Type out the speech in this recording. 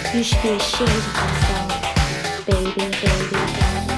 You should be ashamed of yourself, baby, baby, baby.